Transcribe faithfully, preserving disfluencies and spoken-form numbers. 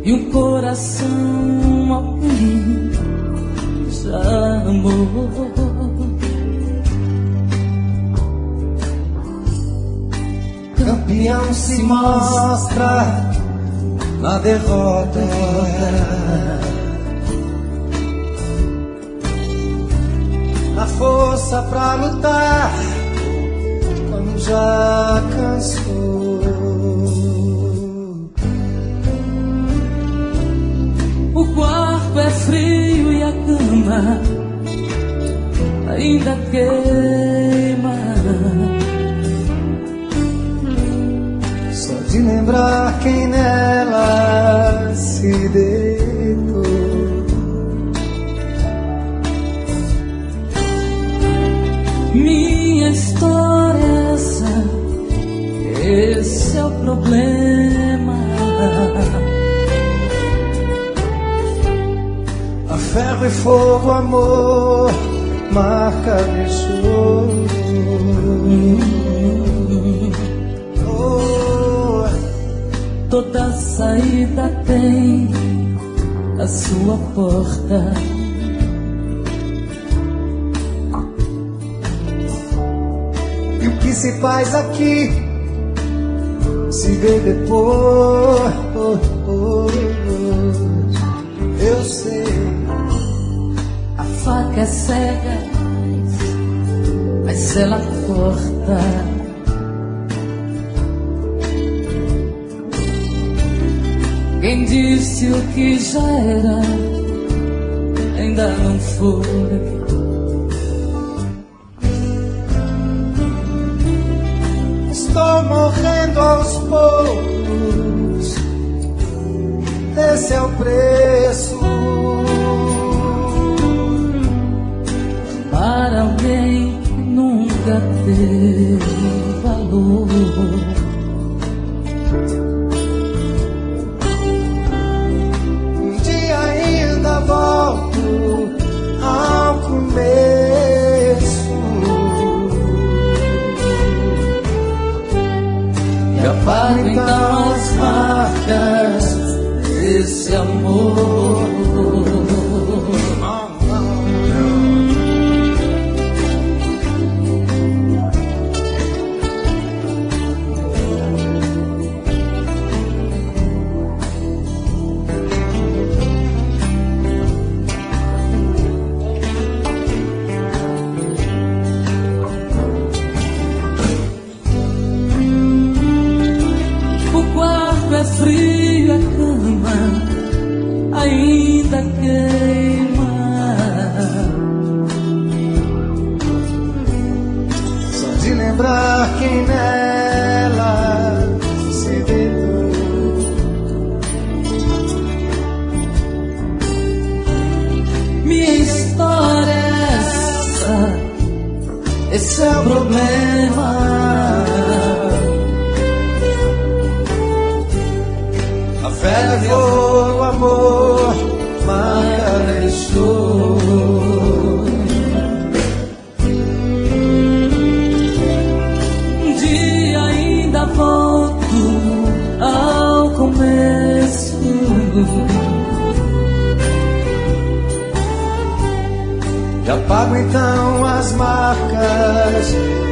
e um coração alguém já amou. Campeão se mostra na derrota. A força pra lutar quando já cansou. O quarto é frio e a cama ainda queima. Só de lembrar quem nela se deitou. Minha história é essa, esse é o problema. A ferro e fogo, amor, marca deixou. Oh. Toda saída tem a sua porta. E o que se faz aqui se vê depois. Eu sei. A faca é cega, mas ela corta. Quem disse o que já era ainda não foi. Estou morrendo aos poucos, esse é o preço. Para alguém que nunca teve valor. Um dia ainda volto ao começo. E apago então as marcas desse amor. É frio, a cama ainda queima. Só de lembrar quem nela se deitou. Minha história é essa, esse é o problema. Ferro e fogo, amor, marca deixou. Um dia ainda volto ao começo. E apago então as marcas